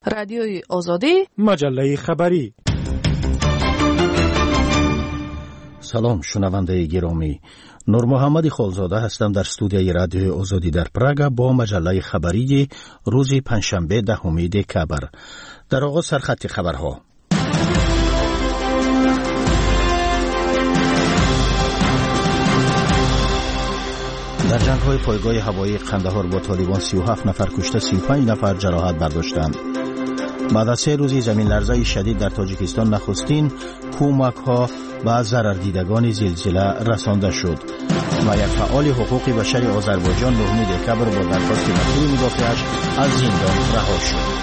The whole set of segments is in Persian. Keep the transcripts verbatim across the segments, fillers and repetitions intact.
رادیوی آزادی، مجله خبری. سلام شنونده گرامی، نور محمد خالزاده هستم در استودیوی رادیوی آزادی در پراگ با مجله خبری روز پنجشنبه دهم دکبر. در آغاز سرخط خبرها. در جنگ‌های پایگاه هوایی قندهار با طالبان سی و هفت نفر کشته، سی و پنج نفر جراحت برداشتند. بعد از سه روزی زمین لرزه شدید در تاجیکستان نخستین کمک‌ها به ضرردیدگان زلزله رسانده شد و یک فعال حقوق بشری آذربایجان نهم دکبر با درخواست مسئول مدافعش از زندان رها شد.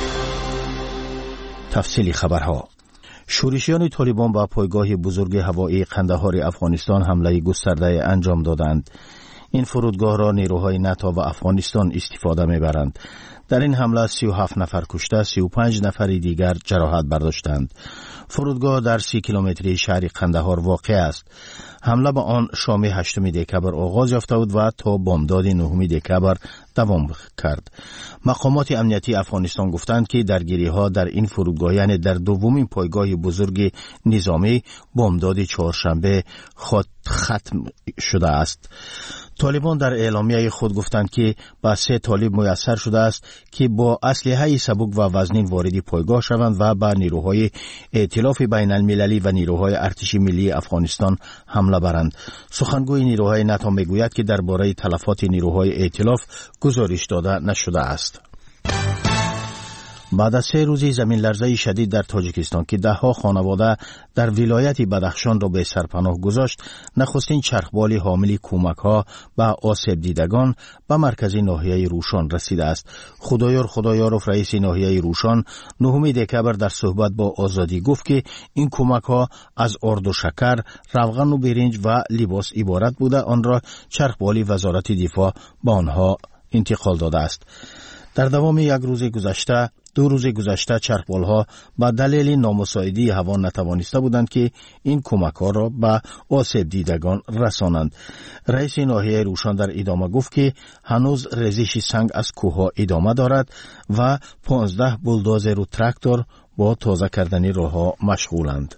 تفصیل خبرها. شورشیان طالبان به پایگاه بزرگ هوایی قندهار افغانستان حمله گسترده انجام دادند. این فرودگاه را نیروهای ناتو و افغانستان استفاده می‌برند. در این حمله سی و هفت نفر کشته، سی و پنج نفر دیگر جراحت برداشتند. فرودگاه در سی کیلومتری شهر قندهار واقع است. حمله به آن شام هشتم دکبر آغاز یافته بود و تا بامداد نهم دکبر دوام کرد. مقامات امنیتی افغانستان گفتند که درگیری‌ها در این فرودگاه، یعنی در دومین پایگاه بزرگ نظامی، بامداد چهارشنبه ختم شده است. طالبان در اعلامیه خود گفتند که با سه طالب میسر شده است که با اسلحه سبک و وزنین وارد پایگاه شوند و به نیروهای ائتلاف بین المللی و نیروهای ارتش ملی افغانستان حمله برند. سخنگوی نیروهای ناتو میگوید که درباره تلفات نیروهای ائتلاف گزارش داده نشده است. بعد از سه روزی زمین لرزه شدید در تاجیکستان که ده ها خانواده در ولایت بدخشان را به سرپناه گذاشت، نخستین چرخبال حامل کمک ها به آسیب دیدگان به مرکزی ناحیه روشان رسیده است. خدایار خدایارов رئیس ناحیه روشان نهم دکبر در صحبت با آزادی گفت که این کمک ها از آرد و شکر، روغن و برنج و لباس عبارت بوده، آن را چرخبال وزارت دفاع به آنها انتقال داده است. در دوام یک روز گذشته دو روز گذشته چرخبال‌ها به دلیل نامساعدی هوا نتوانسته بودند که این کمک‌ها را به آسیب دیدگان رسانند. رئیس ناحیه روشان در ادامه گفت که هنوز ریزش سنگ از کوه‌ها ادامه دارد و پانزده بولدوزر و تراکتور با تازه کردن راه‌ها مشغولند.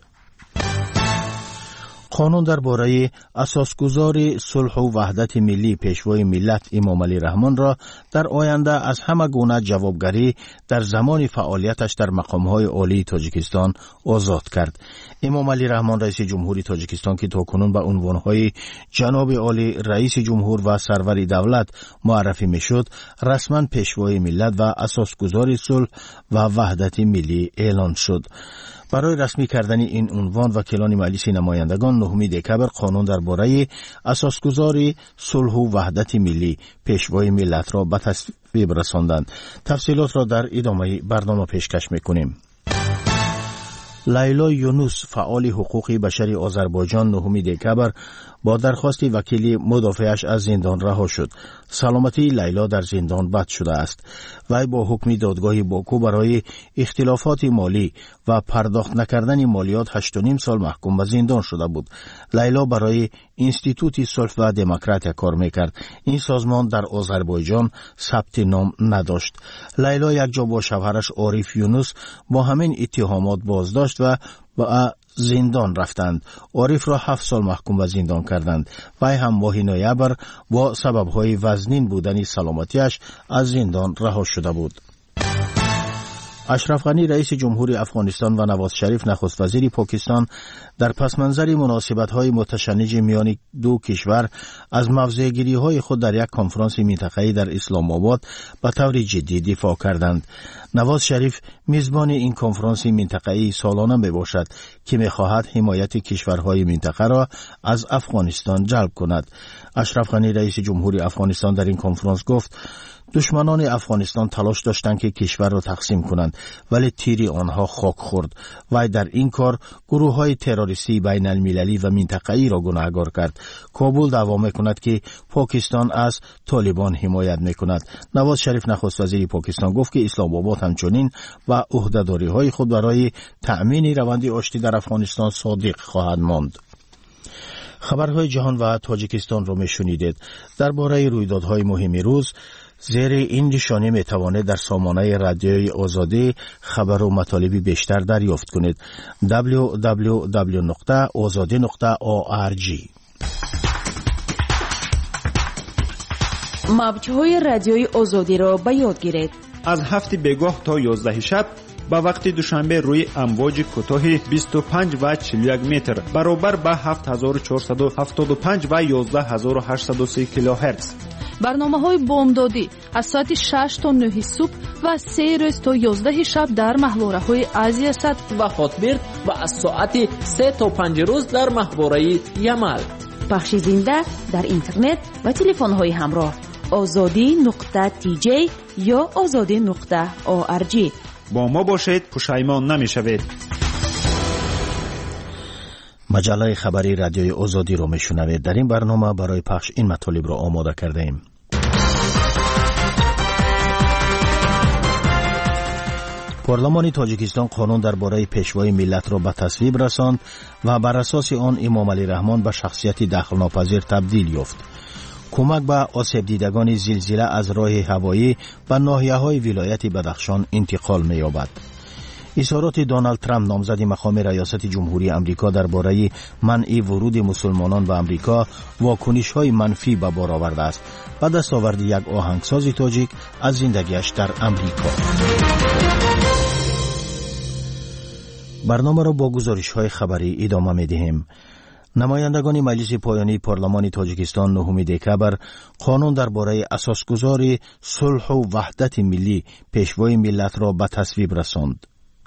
قانون درباره اساسگذار صلح و وحدت ملی پیشوای ملت امام علی رحمان را در آینده از همه گونه جوابگری در زمان فعالیتش در مقام‌های عالی تاجیکستان آزاد کرد. امام علی رحمان رئیس جمهوری تاجیکستان که تاکنون به عنوان‌های جناب عالی، رئیس جمهور و سرور دولت معرفی می‌شد، رسما پیشوای ملت و اساسگذار صلح و وحدت ملی اعلان شد. برای رسمی کردن این عنوان وکیلان مجلس نمایندگان نهم دکبر قانون درباره اساسگذاری صلح و وحدت ملی پیشوای ملت را به تصویب رساندند. تفصیلات را در ادامه برنامه پیشکش می‌کنیم. لیلا یونوس فعال حقوق بشری آذربایجان نهم دکبر با درخواست وکیل مدافعش از زندان رها شد. سلامتی لیلا در زندان بد شده است. وی با حکم دادگاه باکو برای اختلافات مالی و پرداخت نکردن مالیات هشت و نیم سال محکوم به زندان شده بود. لیلا برای اینستیتوت صلح و دموکراسی کار میکرد. این سازمان در آذربایجان ثبت نام نداشت. لیلا یک جا با شوهرش عارف یونوس با همین اتهامات بازداشت و با زندان رفتند. عارف را هفت سال محکوم به زندان کردند. وی هم ماه نوامبر با سببهای وزنین بودن سلامتیش از زندان رها شده بود. اشرف غنی رئیس جمهوری افغانستان و نواز شریف نخست وزیر پاکستان در پس منظر مناسبت‌های متشنج میان دو کشور از موضع‌گیری‌های خود در یک کنفرانس منطقه‌ای در اسلام آباد به طور جدی دفاع کردند. نواز شریف میزبان این کنفرانس منطقه‌ای سالانه میباشد که می‌خواهد حمایت کشورهای منطقه را از افغانستان جلب کند. اشرف غنی رئیس جمهوری افغانستان در این کنفرانس گفت دشمنان افغانستان تلاش داشتند که کشور را تقسیم کنند، ولی تیر آنها خاک خورد. وی در این کار گروه‌های تروریستی بین المللی و منطقه‌ای را گناهکار کرد. کابل دعوا می‌کند که پاکستان از طالبان حمایت می‌کند. نواز شریف نخست وزیر پاکستان گفت که اسلام آباد همچنین و عهده‌داری‌های خود برای تأمین روند آشتی در افغانستان صادق خواهد ماند. خبرهای جهان و تاجیکستان را می‌شنیدید. درباره رویدادهای مهم روز، زیر این نشانی می توانید در سامانه رادیوی آزادی خبر و مطالبی بیشتر دریافت کنید. دبلیو دبلیو دبلیو نقطه آزادی نقطه او آر جی. موج‌های رادیوی آزادی را به یاد گیرید. از هفت بیگاه تا یازده شب با وقت دوشنبه روی امواج کوتاه بیست و پنج و چهل و یک متر برابر با هفت هزار و چهارصد و هفتاد و پنج و یازده هزار و هشتصد و سی کیلوهرتز. برنامه‌های بامدادی از ساعت شش تا نه صبح و از سه روز تا یازده شب در محوره‌های آسیا صد و خاطبرد و از ساعت سه تا پنج روز در محوره یمل. پخش زنده در اینترنت و تلفن‌های همراه آزادی نقطه تی جی یا آزادی نقطه او آر جی. با ما باشید، پشیمان نمی‌شوید. مجله خبری رادیوی آزادی رو میشنوید. در این برنامه برای پخش این مطالب رو آماده کرده ایم. پارلمان تاجیکستان قانون درباره پیشوای ملت را به تصویب رساند و بر اساس آن امام علی رحمان به شخصیت دخلناپذیر تبدیل یافت. کمک به آسیب دیدگان زلزله از راه هوایی به ناحیه‌های ولایت بدخشان انتقال می‌یابد. اظهارات دونالد ترامپ نامزد مقام ریاست جمهوری امریکا درباره منع ورود مسلمانان به امریکا واکنش‌های منفی به بار آورده است و دستاورد یک آهنگساز تاجیک از زندگیش در امریکا. برنامه را با گزارش‌های خبری ادامه می‌دهیم. نمایندگان مجلس پایانی پارلمان تاجیکستان نهم دکبر قانون درباره اساسگذاری صلح و وحدت ملی پیشوای ملت را به تصویب رساند.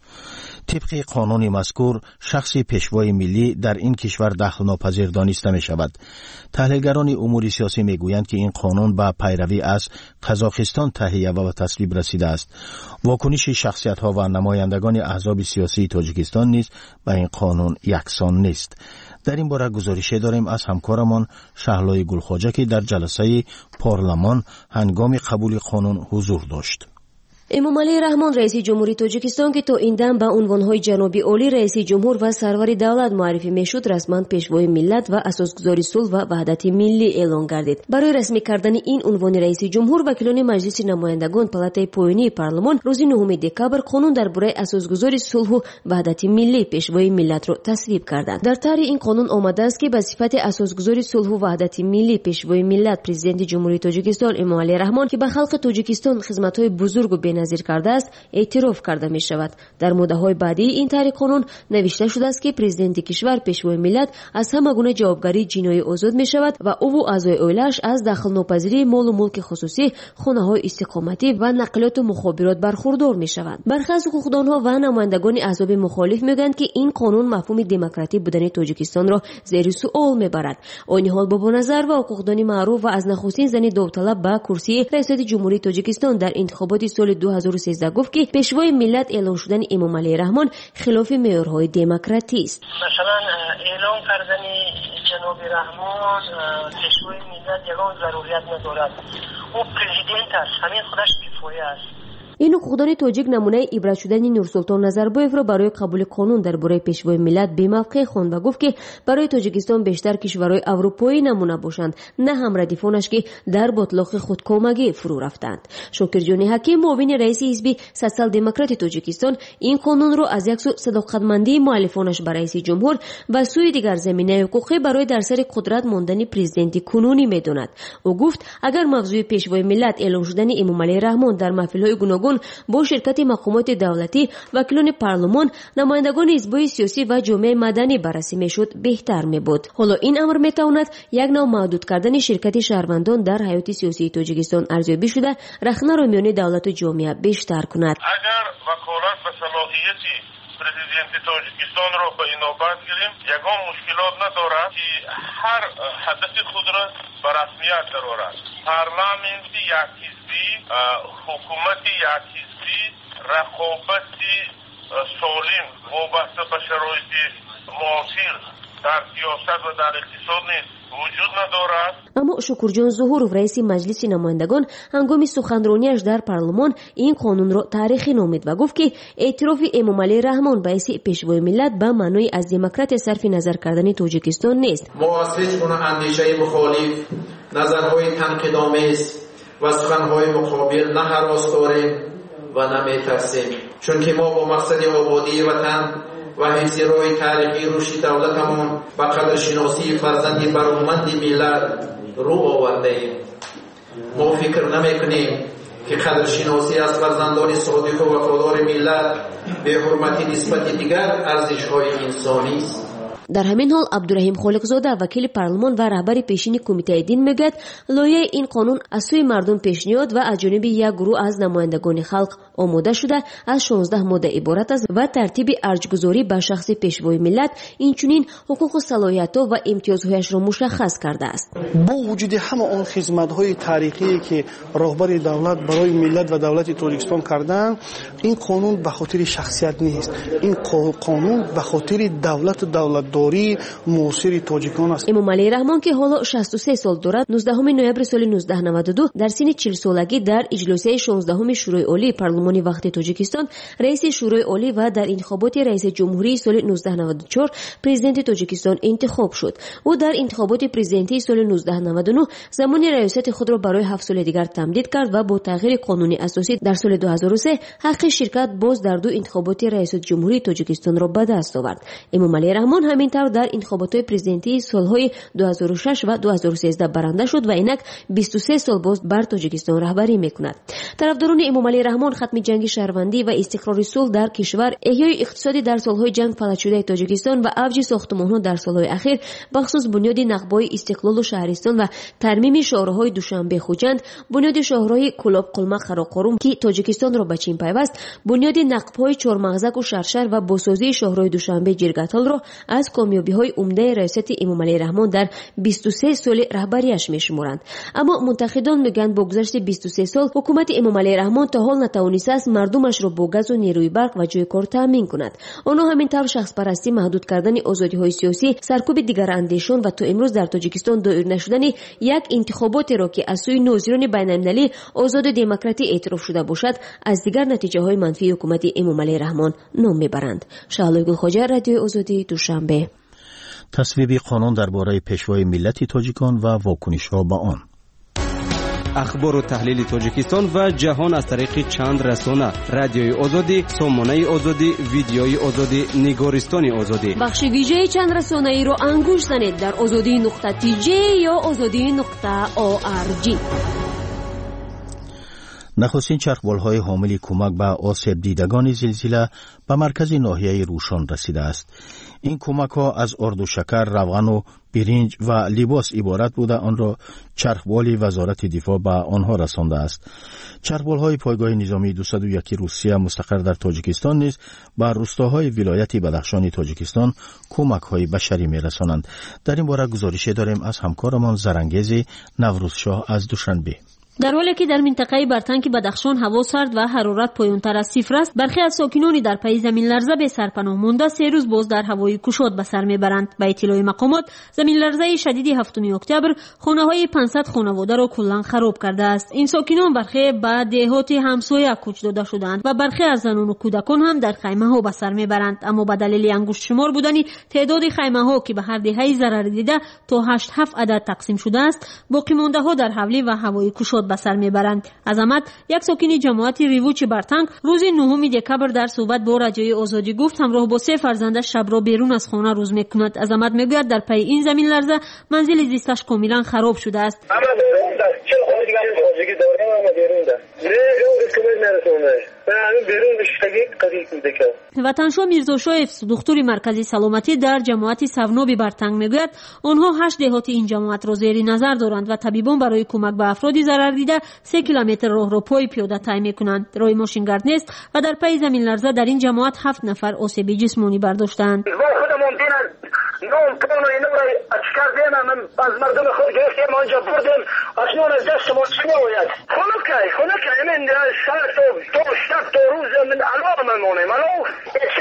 طبق قانون مذکور شخص پیشوای ملی در این کشور دخل ناپذیر دانسته می شود. تحلیلگران امور سیاسی می گویند که این قانون با پیروی از قزاقستان تهیه و به تصویب رسیده است. واکنش شخصیت ها و نمایندگان احزاب سیاسی تاجیکستان نیز به این قانون یکسان نیست. در این باره گزارشی داریم از همکارمان شهلای گلخواجه که در جلسه پارلمان هنگام قبول قانون حضور داشت. امام علی رحمان رئیس جمهوری تاجیکستان که تا این دم به عنوانهای جنابی عالی رئیس جمهور و سرور دولت معرفی میشد رسما پیشوای ملت و اساسگذار صلح و وحدت ملی اعلان گردید. برای رسمی کردن این عنوان رئیس جمهور وکیلان مجلس نمایندگان پالاتای پایانی پارلمان روز نهم دکبر قانون درباره اساسگذاری صلح و وحدت ملی پیشوای ملت را تصویب کردند. در طرح این قانون آمده است که به صفت اساسگذاری صلح و وحدت ملی پیشوای ملت پرزیدنت جمهوری تاجیکستان امام علی رحمان که به خلق تاجیکستان خدمت‌های بزرگ و نظیر کرده است اعتراف کرده می شود. در ماده های بعدی این طرح قانون نوشته شده است که پرزیدنت کشور پیشوای ملت از همه گونه جوابگری جنایی آزاد می شود و او و اعضای عائله‌اش از دخل ناپذیری مال و ملک خصوصی، خانه های استقامتی و نقلیات و مخابرات برخوردار می شوند. برخی از حقوقدانها و نمایندگان احزاب مخالف میگویند که این قانون مفهوم دموکراتی بودن تاجیکستان را زیر سوال میبرد. آن حال بابا نظر و حقوقدان معروف و از نخستین زن داوطلب به کرسی ریاست جمهوری تاجیکستان در انتخابات سال دو هزار و سیزده گفت که پیشوای ملت اعلان شدن امام علی رحمان خلاف معیارهای دموکراتی است. مثلا اعلان کردن جناب رحمان پیشوای ملت یگان ضروریت ندارد. او پرزیدنت است، همین خودش کفایه است. این حقوقدان تاجیک نمونه عبرت شدن نورسلطان نظربایف را برای قبول قانون درباره پیشوای ملت به موقع خواند و گفت که برای تاجیکستان بیشتر کشورهای اروپایی نمونه باشند، نه هم ردیفانش که در باطلاق خودکامگی فرو رفتند. شاکرجان حکیم معاون رئیس حزب سوسیال دموکرات تاجیکستان این قانون را از یک سو صداقتمندی مؤلفانش برای رئیس جمهور و سوی دیگر زمینه حقوقی برای در سر قدرت ماندن پرزیدنت کنونی میداند. او گفت اگر موضوع پیشوای ملت اعلان شدن امام علی رحمان در محفل‌های گوناگون با شرکت مقامات دولتی، وکیلان پارلمان، نمایندگان حزب‌های سیاسی و جامعه مدنی بررسی میشد بهتر میبود. حالا این امر میتواند یک نوع محدود کردن شرکت شهروندان در حیات سیاسی تاجیکستان ارزیابی شده رخنه را میان دولت و جامعه بیشتر کند. اگر وکالت و صلاحیتی پرزیدنت تاجیکستان را به اینابت گیریم یگان مشکلات ندارد که هر هدف خود را به رسمیت درآورد. پارلمانتی یک حزبی، حکومتی یک حزبی، رقابتی سالم وابسته به شرایط معاصر در سیاست و در اقتصاد نیز وجود ندارد. اما شکرجان ظهورov رئیس مجلس نمایندگان هنگام سخنرانیش در پارلمان این قانون را تاریخی نامید و گفت که اعتراف امام علی رحمان باعث پیشوای ملت به معنای از دموکرات صرف نظر کردن تاجیکستان نیست. ما از هیچ گونه اندیشه مخالف، نظرهای تنقیدآمیز و و سخنهای مقابل نه هراس داریم و نه میترسیم، چون که ما با مقصد آبادی وطن و حفظ روی تاریخی رشد دولتمون و قدرشناسی فرزند برومند ملت رو آورده ایم. ما فکر نمی کنیم که قدرشناسی از فرزندان صادق و وفادار ملت به حرمت نسبت دیگر ارزش‌های انسانی است. در همین حال عبدالرحیم خالقزاده وکیل پارلمان و رهبر پیشین کمیته دین میگوید لایحه این قانون از سوی مردم پیشنهاد و از جانب یک گروه از نمایندگان خلق آماده شده از شانزده ماده عبارت است و ترتیب ارجگذاری به شخص پیشوای ملت اینچنین حقوق و صلاحیت‌ها و امتیازهایش را مشخص کرده است. با وجود همه آن خدمت‌های تاریخی که رهبر دولت برای ملت و دولت تاجیکستان کردند، این قانون به خاطر شخصیت نیست، این قانون به خاطر دولت و دولت داری معاصر تاجیکان است. امام علی رحمان که حالا شصت و سه سال دارد، نوزدهم نوامبر سال نوزده نود و دو در سن چهل سالگی در اجلاس شانزدهم شورای عالی پارلمان وقت تاجیکستان رئیس شورای عالی و در انتخابات رئیس جمهوری سال نوزده نود و چهار پرزیدنت تاجیکستان انتخاب شد. او در انتخابات پرزیدنتی سال نوزده نود و نه زمان ریاست خود را برای هفت سال دیگر تمدید کرد و با تغییر قانونی اساسی در سال دو هزار و سه حق شرکت باز در دو انتخابات رئیس جمهوری تاجیکستان را به دست آورد. امام علی رحمان همینطور در انتخابات پرزیدنتی سالهای دو هزار و شش و دو هزار و سیزده برنده شد و اینک بیست و سه سال باز بر تاجیکستان رهبری میکند. طرفداران امام علی رحمان ختم جنگ شهروندی و استقرار صلح در کشور، احیای اقتصادی در سالهای جنگ فلج شده تاجیکستان و افزایش ساختمان‌ها در سالهای اخیر، بخصوص بنیاد نقبای استقلال و شهرستان و ترمیم شاهراهای دوشنبه خوجند، بنیاد شاهراه کلاب قلمق قراقرم که تاجیکستان را به چین پیوست، بنیاد نقب‌های چهارمغزک و شرشر و بازسازی شاهراه دوشنبه جرگتال را از کامیابی‌های عمده ریاست امام علی رحمان در بیست و سه سال رهبریش می‌شمارند. اما منتقدان میگویند با گذشت بیست و سه سال حکومت امام علی رحمان تا حال نتوانسته است مردمش را با گاز و نیروی برق و جای کار تامین کند. آنها همینطور شخص پرستی، محدود کردن آزادی‌های سیاسی، سرکوب دیگر اندیشان و تا امروز در تاجیکستان دایر نشدن یک انتخابات را که از سوی ناظران بین‌المللی آزاد و دموکراتی اعتراف شده باشد از دیگر نتیجه‌های منفی حکومت امام علی رحمان نام میبرند. شعله گل خواجه، رادیو آزادی، دوشنبه. تصویب قانون درباره پیشوای ملت تاجیکان و واکنش‌ها به آن. اخبار و تحلیل تاجیکستان و جهان از طریق چند رسانه: رادیوی آزادی، سامانه آزادی، ویدیوی آزادی، نگارستان آزادی. بخش ویژه چند رسانه ای را انگوش زنید در آزادی نقطه تی جی یا آزادی نقطه او آر جی. نخستین چرخبال‌های حامل کمک به آسیب دیدگان زلزله به مرکز ناحیه روشان رسیده است. این کمک‌ها از آرد و شکر، روغن و برنج و لباس عبارت بوده آن را چرخبال وزارت دفاع به آنها رسانده است. چرخبال‌های پایگاه نظامی دویست و یک روسیه مستقر در تاجیکستان نیز به روستاهای ولایت بدخشان تاجیکستان کمک‌های بشری می‌رسانند. در این باره گزارشی داریم از همکارمان زرنگیز نوروزشاه از دوشنبه. در حالی که در منطقه برتنک بدخشان هوا سرد و حرارت پایین‌تر از صفر است، برخی از ساکنان در پای زمین لرزه به سرپناه مانده سه روز باز در هوای گشاد به سر میبرند. به اطلاع مقامات، زمین لرزه شدید هفتم اکتبر خانه‌های پانصد خانواده را کلاً خراب کرده است. این ساکنان برخی به دهات همسایه کوچ داده شدند و برخی از زنان و کودکان هم در خیمه‌ها به سر میبرند. اما به دلیل انگشت شمار بودن تعداد خیمه‌ها که به هر دهه ضرر دیده تا هشت هفت عدد تقسیم شده است، باقی مانده‌ها در حولی و هوای گشاد به سر میبرند. عظمت، یک ساکن جماعت ریوچ برتنگ، روز نهم دکبر در صحبت با رادیوی آزادی گفت همراه با سه فرزندش شب را بیرون از خانه روز میکند. عظمت میگوید در پی این زمین لرزه منزل زیستش کاملا خراب شده است. وطنشاه میرزا شایف، دکتر مرکزی سلامتی در جماعت سونابی برتنگ میگوید آنها هشت دهات این جماعت را زیر نظر دارند و طبیبان برای کمک به افرادی ضرر دیده سه کیلومتر راه را پای پیاده طی میکنند. راه ماشینگرد نیست و در پی زمین لرزه در این جماعت هفت نفر آسیب جسمانی برداشتند. نام پون و اینو را اچکر دینا من از مردم خود گرفتیم آنجا بردیم اکنون از دست ما چی نوید خونکای خونکای من شهر تو دو شب دو روز من علام ممونیم الو چه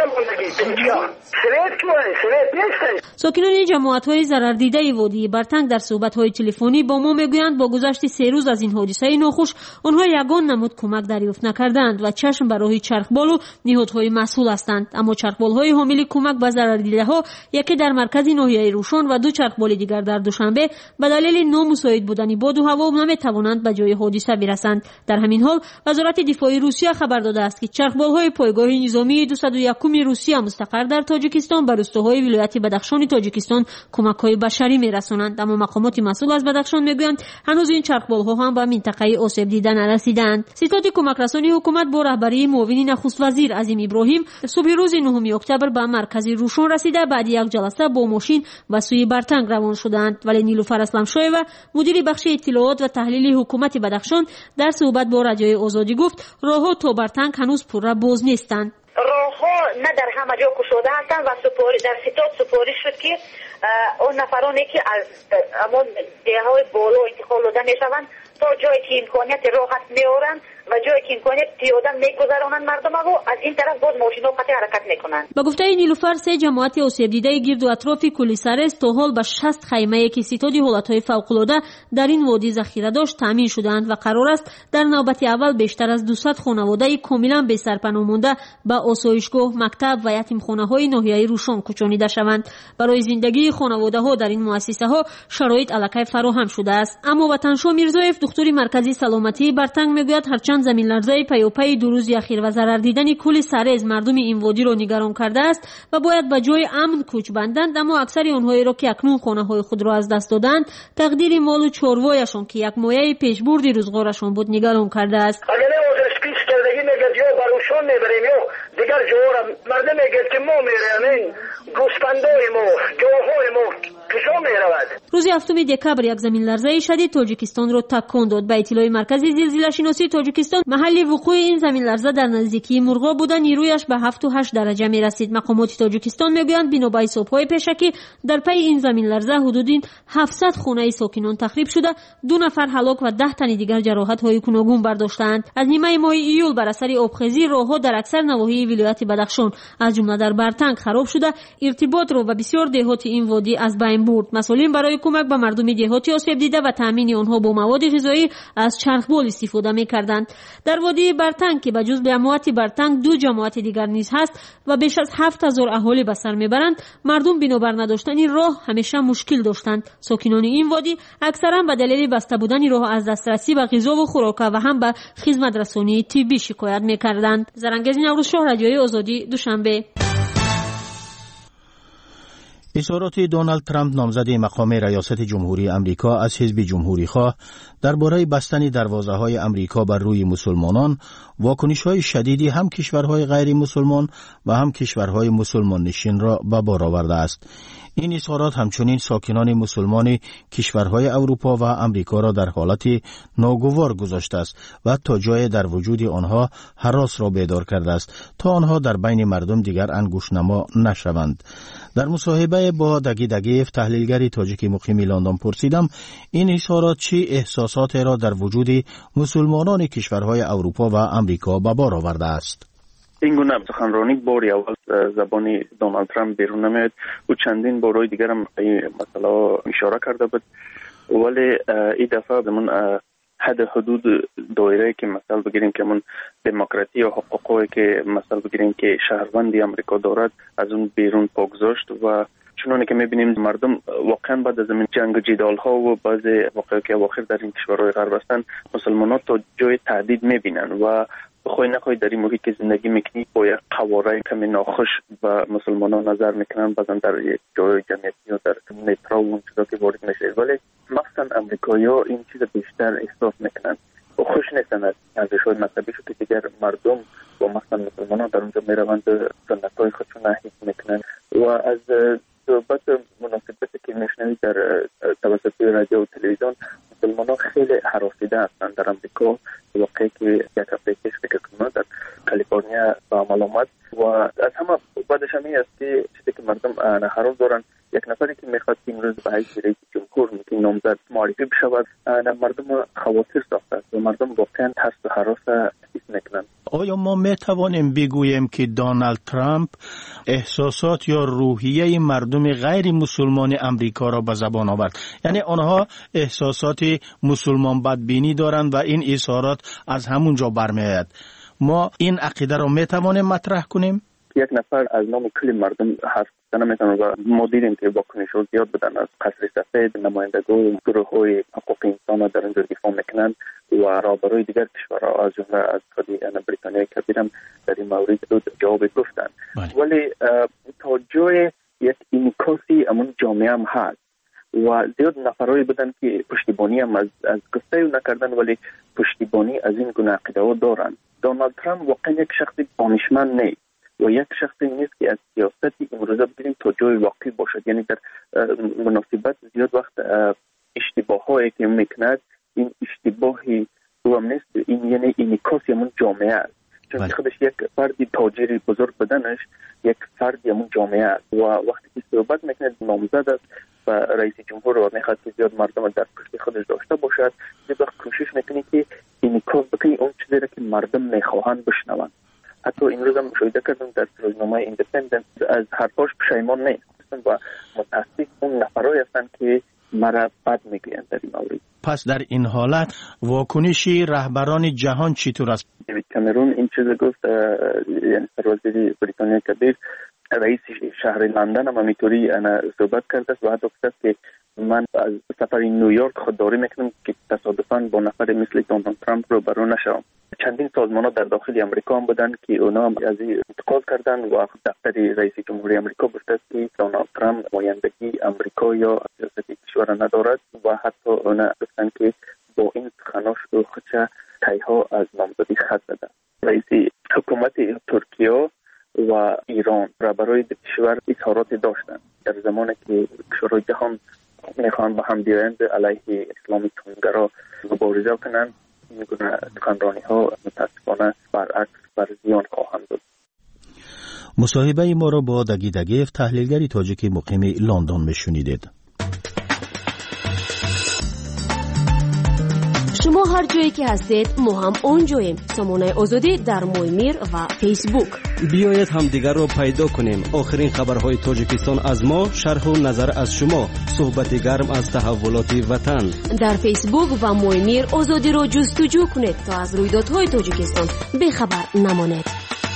ساکنان جماعت‌های ضرردیده وادی برتنگ در صحبت‌های تلفنی با ما میگویند با گذشت سه روز از این حادثه ناخوش آنها یگان نمود کمک دریافت نکردند و چشم بر راه چرخبال و نهادهای مسئول هستند. اما چرخبال‌های حامل کمک به ضرردیده‌ها یکی در مرکز ناحیه روشن و دو چرخبال دیگر در دوشنبه به دلیل نامساعد بودن باد و هوا نمی‌توانند به جای حادثه برسند. در همین حال وزارت دفاع روسیه خبر داده است که چرخبال‌های پایگاه نظامی دویست و یک روسیه مستقر در تاجیکستان به روستاهای ولایت بدخشان تاجیکستان کمک‌های بشری می‌رسانند. اما مقامات مسئول از بدخشان می‌گویند هنوز این چرخبال‌ها هم به منطقه آسیب دیده نرسیدند. ستاد کمک رسانی حکومت با رهبری معاون نخست وزیر عظیم ابراهیم صبح روز نهم اکتبر به مرکز روشن رسیده بعد یک جلسه با ماشین به سوی برتنگ روان شدند. ولی نیلوفر اسلمشایو مدیر بخش اطلاعات و تحلیل حکومت بدخشان در صحبت با رادیوی آزادی گفت راه‌ها تا برتنگ هنوز پررو باز نیستند. راه‌ها نه در همه جا گشوده هستند و سپاری در ستاد سپاری شد که اون نفرانی که از همون دهه‌های بالا انتقال داده میشوند تا جایی که امکانیت راحت میارند و جایی که امکانیت پیاده میگذرانند مردم و از این طرف باز ماشینا قطع حرکت میکنند. با گفته نیلوفر سه جماعت آسیب دیده گرد و اطراف کولیسارس تا حال به شصت خیمه که ستاد حالتهای فوق‌العاده در این وادی ذخیره داشت تامین شدند و قرار است در نوبت اول بیشتر از دویست خانواده کاملا بی سرپناه مانده به آسایشگاه، مکتب و یتیمخانه‌های ناحیه روشن کوچانیده شوند. برای زندگی خانواده‌ها در این مؤسسه‌ها شرایط الکی فراهم شده است. اما وطنشاه میرزایف دکتر مرکزی سلامتی برتنگ میگوید هرچند زمین لرزه پیاپی دو روز اخیر و ضرر دیدن کل سرز مردم این وادی را نگران کرده است و باید به جای امن کوچ بندند، اما اکثر آنهایی را که اکنون خانه‌های خود را از دست دادند تقدیر مال و چاروایشان که یک مایه پیشبرد روزگارشان بود نگران کرده است. یا بروشان میبریم یا دیگر جوارم مردم میگه که ما میریم گوسفندای ما گاوهای ما کجا میرود. روز هفتم دکبر یک زمین لرزه شدید تاجیکستان را تکان داد. به اطلاع مرکز زلزله شناسی تاجیکستان محل وقوع این زمین لرزه در نزدیکی مرغا بوده، نیرویش به هفت و هشت درجه میرسید. مقامات تاجیکستان میگویند بنابر حساب‌های پیشکی در پی این زمین لرزه حدود هفتصد خانه ساکنان تخریب شده، دو نفر هلاک و ده تن دیگر جراحت‌های گوناگون برداشتند. از نیمه ماه ایول بر اثر آبخیزی راه‌ها در اکثر نواحی ولایت بدخشان از جمله در برتنگ خراب شده، ارتباط را و بسیار دهات این وادی از بین برد. مسئولین برای کمک به مردم دهاتی آسیب دیده و تامین آنها با مواد غذایی از چرخبال استفاده می‌کردند. در وادی برتنگ که به جز جماعت برتنگ دو جماعت دیگر نیز هست و بیش از هفت هزار اهالی به سر میبرند، مردم بنابر نداشتن راه همیشه مشکل داشتند. ساکنان این وادی اکثرا به دلیل بسته بودن راه از دسترسی به غذا و خوراک و هم به خدمت رسانی طبی شکایت می‌کردند. زرنگز نوروز شاه، رادیوی آزادی، دوشنبه. اظهارات دونالد ترامپ نامزد مقام ریاست جمهوری امریکا از حزب جمهوری خواه درباره بستن دروازه‌های امریکا بر روی مسلمانان واکنش‌های شدیدی هم کشورهای غیر مسلمان و هم کشورهای مسلمان نشین را به بار آورده است. این اظهارات همچنین ساکنان مسلمان کشورهای اروپا و امریکا را در حالت ناگوار گذاشته است و تا جای در وجود آنها هراس را بیدار کرده است تا آنها در بین مردم دیگر انگشت‌نما نشوند. در مصاحبه با دگی دگیف تحلیلگر تاجیک مقیم لندن پرسیدم این اظهارات چه احساسات را در وجود مسلمانان کشورهای اروپا و امریکا به بار آورده است. این گونه سخنرانی باری اول زبانی دونالد ترامپ بیرون نمیاد و چندین بارهای دیگر هم این مسئله اشاره کرده بود، ولی این دفعه من حد حدود دایره که مثلا بگیریم که من دموکراسی و حقوقی که مثلا بگیریم که شهروندی امریکا دارد از اون بیرون پاگذاشت و چنانه که میبینیم مردم واقعا بعد از این جنگ و جدال ها و بعض واقعیت که اواخر در این کشورهای غرب هستند مسلمانان تا جای تهدید میبینن و بخوای نخوای در این محیط که زندگی میکنی با یک قواره کمی ناخوش و مسلمانان نظر میکنن بعضا در جای جمعیتی یا در مترو و اون چیزا که وارد میشه، ولی مخصوصا امریکایی‌ها این چیز بیشتر احساس میکنن و خوش نیستن از ارزش‌های مذهبی که دیگر مردم با مثلا مسلمانان در اونجا میروند سنت‌های خودشون حفظ میکنن و از صحبت مناسبتی که میشنوید در توسط رادیو و تلویزیون مسلمانان خیلی هراسیده هستند در امریکا. واقعی که یک هفته پیش فکر کنم در کالیفرنیا به عمل آمد و از همه بعدش هم این است که چیزی که مردم هراس دارن یک نفری که میخواد که امروز به حیث رئیس جمهور که نامزد معرفی بشود مردم خواطر ساخته است و مردم واقعا ترس و هراس حس میکنن. آیا ما می توانیم بگوییم که دونالد ترامپ احساسات یا روحیه مردم غیر مسلمان امریکا را به زبان آورد؟ یعنی آنها احساسات مسلمان بدبینی دارند و این اظهارات از همونجا برمیآید. ما این عقیده را می توانیم مطرح کنیم؟ یک نفر از نام کل مردم حرف زدن میتونه و ما دیدیم که واکنش‌ها زیاد بدن از قصر سفید، نمایندگان گروه‌های حقوق انسان در اینجا دفاع میکنند و رهبران دیگر کشورها از جمله از بریتانیای کبیر هم در این مورد جواب گفتند. ولی تا جای یک انعکاسی امون جامعه هم هست و زیاد نفرایی بودن که پشتیبانی هم از از قصه نکردن ولی پشتیبانی از این گونه عقیده‌ها دارند. دونالد ترامپ واقعا یک شخص دانشمند نیست و یک شخصی نیست که از سیاستی امروزه بگیریم تا جای واقعی باشد. یعنی در مناسبت زیاد وقت اشتباهایی که میکند این اشتباهی رو هم نیست، این یعنی انعکاسی همون جامعه است. چون خودش یک فردی تاجری بزرگ بدنش یک فردی همون جامعه است و وقتی که صحبت میکنه نامزد است و رئیس جمهور رو میخواد که زیاد مردم در پشت خودش داشته باشد، زیاد وقت کوشش میکنه که انعکاس بکنه اون چیزی را که مردم میخواهند بشنوند. حتی امروز هم مشاهده کردم در روزنامه ایندیپندنت از حرفاش پشیمان نیست و متاسف اون نفرایی هستند که مرا بد میگویند در این مورد. پس در این حالت واکنشی رهبران جهان چطور است؟ دیوید کامرون این چیز گفت، یعنی سروزیر بریتانیا کبیر، رئیس شهر لندن هم همینطوری صحبت کرده و حتی گفت که من از سفر نیویورک خودداری میکنم که تصادفاً با نفر مثل دونالد ترامپ رو برو نشم. چندین سازمان ها در داخل امریکا هم بودن که اونا از این انتقاد کردن و دفتر رئیس جمهوری امریکا گفته که دونالد ترامپ نمایندگی امریکا یا سیاست کشور ندارد و حتی اونا گفتن که با این سخناش رو خودش تایها از نامزدی خط زدن. رئیس حکومت ترکیه و ایران رهبرای کشور اظهارات داشتن در زمانی که کشورهای جهان میخوان با هم بیایند علیه اسلامی تندگرا مبارزه کنند. این گونه سخنرانی ها متاسفانه برعکس بر زیان خواهند بود. مصاحبه ما را با دگی دگیف تحلیلگری تاجیکی مقیم لندن میشنیدید. شما هر جایی که هستید ما هم اونجاییم. سامانه آزادی در مویمیر و فیسبوک. بیایید هم دیگر رو پیدا کنیم. آخرین خبرهای تاجیکستان از ما، شرح و نظر از شما، صحبت گرم از تحولات وطن. در فیسبوک و مویمیر آزادی رو جستجو کنید تا از رویدادهای تاجیکستان بخبر نمانید.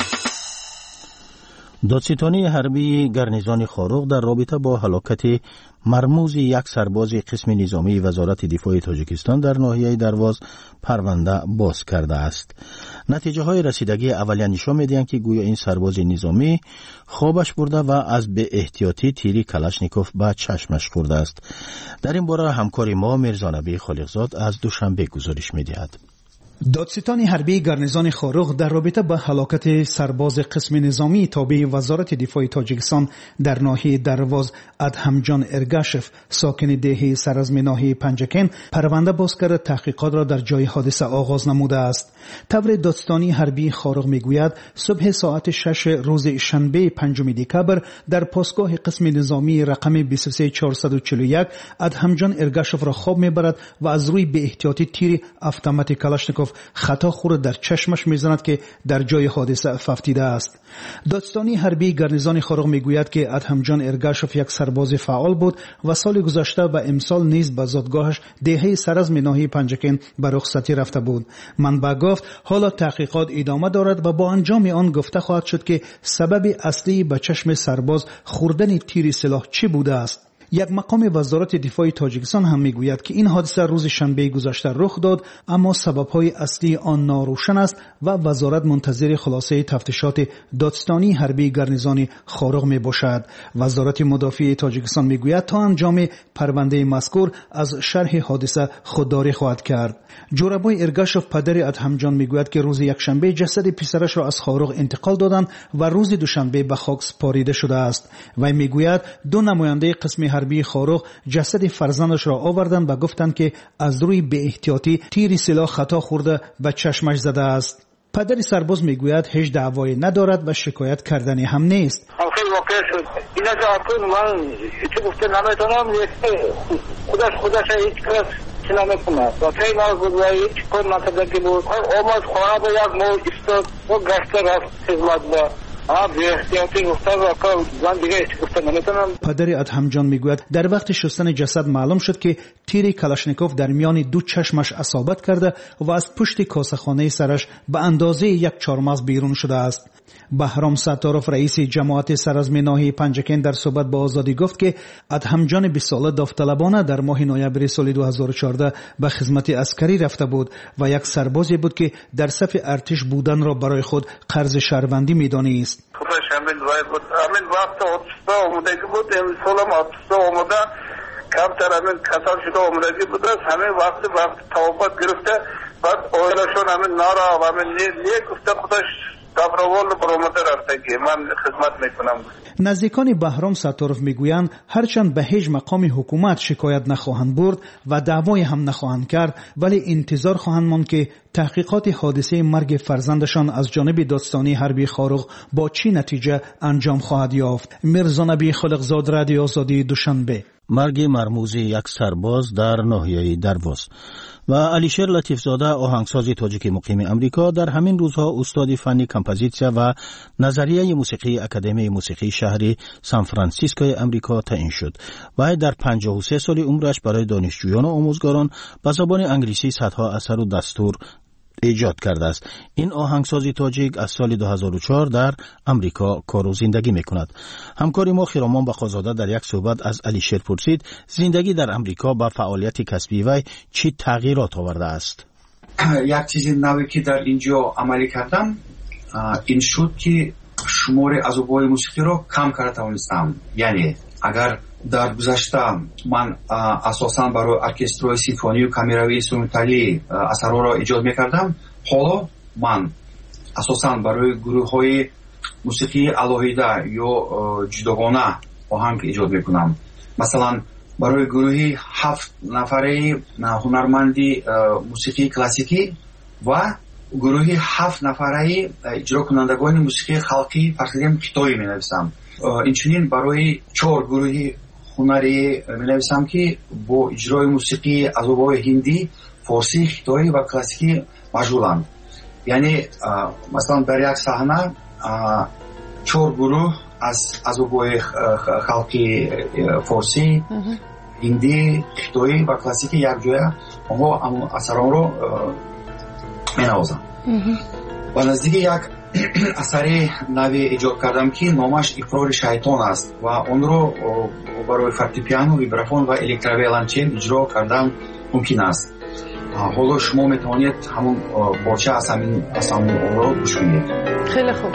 دادستانی حربی گارنیزون خاروق در رابطه با هلاکت مرموز یک سرباز قسم نظامی وزارت دفاع تاجیکستان در ناحیه درواز پرونده باز کرده است. نتیجه های رسیدگی اولیه نشان می‌دهند که گویا این سرباز نظامی خوابش برده و از به احتیاطی تیری کلاشنیکوف به چشمش خورده است. در این باره همکار ما میرزا نبی خالقزاد از دوشنبه گزارش می‌دهد. دادستان حربی گارنیزون خاروق در رابطه با هلاکت سرباز قسم نظامی تابع وزارت دفاع تاجیکستان در ناحیه درواز ادهمجان ارگاشف ساکن دهه سرزم ناحیه پنجکن پرونده باز کرده تحقیقات را در جای حادثه آغاز نموده است. طور دادستانی حربی خاروق میگوید صبح ساعت شش روز شنبه پنجم دکبر در پاسگاه قسم نظامی رقم بیست و سه چهارصد و چهل و یک ادهمجان ارگاشف را خواب میبرد و از روی به احتیاطی تیر اتومات کلاشنیکوف خطا خورد در چشمش میزند که در جای حادثه ففتیده است. دادستانی حربی گارنیزون خاروق میگوید که ادهمجان ارگاشف یک سرباز فعال بود و سال گذشته و امسال نیز به زادگاهش دهه سرزم ناحیه پنجکن به رخصتی رفته بود. منبع گفت حالا تحقیقات ادامه دارد و با انجام آن گفته خواهد شد که سبب اصلی به چشم سرباز خوردن تیر سلاح چی بوده است. یک مقام وزارت دفاع تاجیکستان هم میگوید که این حادثه روز شنبه گذشته رخ داد اما سبب‌های اصلی آن ناروشن است و وزارت منتظر خلاصه تفتیشات دادستانی حربی گارنیزون خاروق میباشد. وزارت مدافع تاجیکستان میگوید تا انجام پرونده مذکور از شرح حادثه خودداری خواهد کرد. جورابای ارگاشف پدر ادهمجان میگوید که روز یکشنبه جسد پسرش را از خاروق انتقال دادند و روز دوشنبه به خاک سپاریده شده است. و میگوید دو نماینده قسم حربی خاروق جسد فرزندش را آوردند و گفتند که از روی به احتیاطی تیر سلاح خطا خورده و چشمش زده است. پدر سرباز میگوید هیچ دعوایی ندارد و شکایت کردنی هم نیست. خیلی واقع شد. اینا جواب من چه گفته نمیتونم. خودش خودش هیچ کس چی نمیکنه و پیمال بود و هیچ کن نکردگی بود آمد خواه با یک مو استاد و گشته رفت خدمت با پدر ادهم جان میگوید در وقت شستن جسد معلوم شد که تیر کلاشنیکوف در میان دو چشمش اصابت کرده و از پشت کاسه‌خانه سرش به اندازه یک چهارمغز بیرون شده است. بهرام ستارов رئیس جماعت سرازمی ناحیه پنجکین در صحبت با آزادی گفت که ادهم جان بیست ساله داوطلبانه در ماه نوامبر سال دو هزار و چهارده به خدمت عسکری رفته بود و یک سربازی بود که در صف ارتش بودن را برای خود قرض شهروندی می‌دانست. خودش همین وقت همین وقت آتش‌سوز آمدگی بود این سال هم آتش‌سوز آمده کمتر همین کسان شده آمدگی بود همین وقت وقت توابت گرفته بعد آیلشون همین نارا و همین نیه گفته خودش دبروال برامده رفته که من خدمت میکنم. نزدیکان بهرام ستارov میگویند هرچند به هیچ مقام حکومت شکایت نخواهند برد و دعوای هم نخواهند کرد ولی انتظار خواهند ماند که تحقیقات حادثه مرگ فرزندشان از جانب دادستانی حربی خارق با چی نتیجه انجام خواهد یافت. میرزا نبی خالقزاد، رادیو آزادی، دوشنبه. مرگ مرموز یک سرباز در ناحیه درواز. و علیشیر لطیفزاده آهنگساز تاجیک مقیم امریکا در همین روزها استاد فنی کمپوزیسیا و نظریه موسیقی اکادمی موسیقی شهر سان فرانسیسکوی امریکا تعیین شد و در پنجاه و سه سال عمرش برای دانشجویان و آموزگاران به زبان انگلیسی صدها اثر و دستور ایجاد کرده است. این آهنگساز تاجیک از سال دو هزار و چهار در امریکا کار و زندگی میکند. همکاری ما خیرامان بخازاده در یک صحبت از علیشیر پرسید زندگی در امریکا با فعالیت کسبی وی چی تغییرات آورده است؟ یک چیز نوی که در اینجا عملی کردم این شد که شمار عضوهای موسیقی رو کم کرده توانستم. یعنی اگر در گذشته من اساساً برای ارکسترهای سیمفونی و کامیروی اینسترومنتالی اثرها را ایجاد میکردم، حالا من اساساً برای گروه‌های موسیقی علاهیده یا جداگانه آهنگ ایجاد میکنم. مثلا برای گروهی هفت نفره هنرمندی موسیقی کلاسیکی و گروهی هفت نفره اجرا کنندگان موسیقی خلقی فرقیدیم خطایی می نویسم. اینچنین برای چهار گروهی هنری می نویسم که با اجرای موسیقی عذوبای هندی، فارسی، خطایی و کلاسیکی مشغولند. یعنی مثلا در یک صحنه چهار گروه از عذوبای خلقی فارسی، هندی، خطایی و کلاسیکی یک جای آنها اثران رو می نوازند. و نزدیک یک اثری نوی ایجاد کردم که نامش اقرار شیطان است و آن رو برای فورتپیانو، ویبرافون و الکترویولنچل اجرا کردن ممکن است. حالا شما میتوانید همون پارچه از همین از همون رو گوش کنید. خیلی خوب.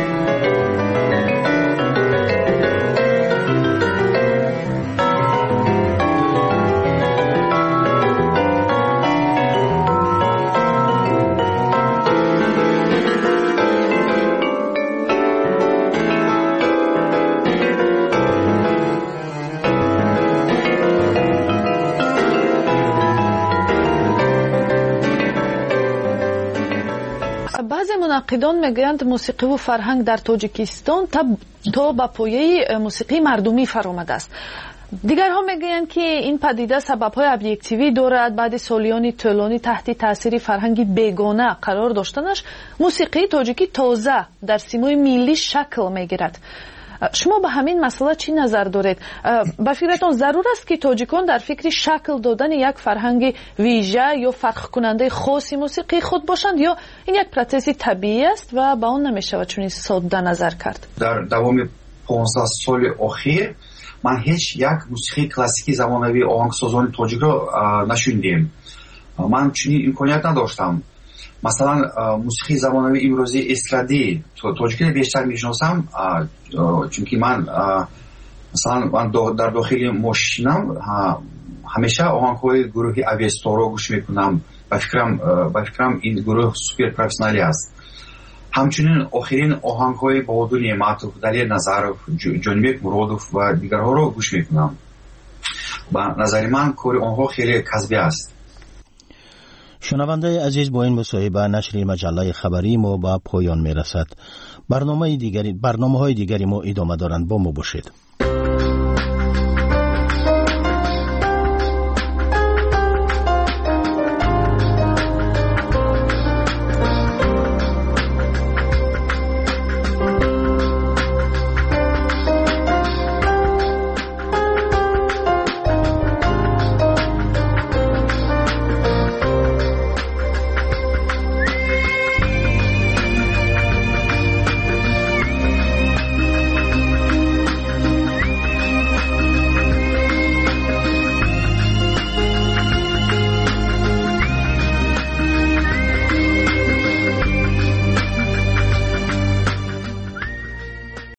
مناقدان میگویند موسیقی و فرهنگ در تاجیکستان تا به پایه موسیقی مردمی فرآمده است. دیگرها میگویند که این پدیده سبب‌های ابجکتیوی دارد. بعد سالیان طولانی تحت تاثیر فرهنگ بیگانه قرار داشتنش موسیقی تاجیکی تازه در سیمای ملی شکل میگیرد. شما به همین مسئله چی نظر دارید؟ به فکرتون ضرور است که تاجیکان در فکر شکل دادن یک فرهنگ ویژه یا فرق کننده خاصی موسیقی خود باشند یا این یک پروسس طبیعی است و به آن نمیشه چون ساده نظر کرد؟ در دوام پانزده سال اخیر من هیچ یک موسیقی کلاسیکی زمانوی آهنگسازان تاجیک را نشوندیم. من چنین امکانیت نداشتم. مثلا موسیقی زمانوی امروزی استرادی تاجیکی بیشتر میشناسم چون که من مثلا من در داخل ماشینم همیشه آهنگ‌های گروه اویستا رو گوش میکنم. با فکرم با فکرم این گروه سوپر پروفسیونالی است. همچنین آخرین آهنگ‌های بهادر نعمتوف، دلیل نظرов، جانبک مرادوف و دیگرها رو گوش میکنم. با نظر من کار آنها خیلی کسبی است. شنونده عزیز، با این مصاحبه نشر مجله خبری ما به پایان میرسد. برنامه دیگری برنامه‌های دیگری ما ادامه دارند. با ما باشید.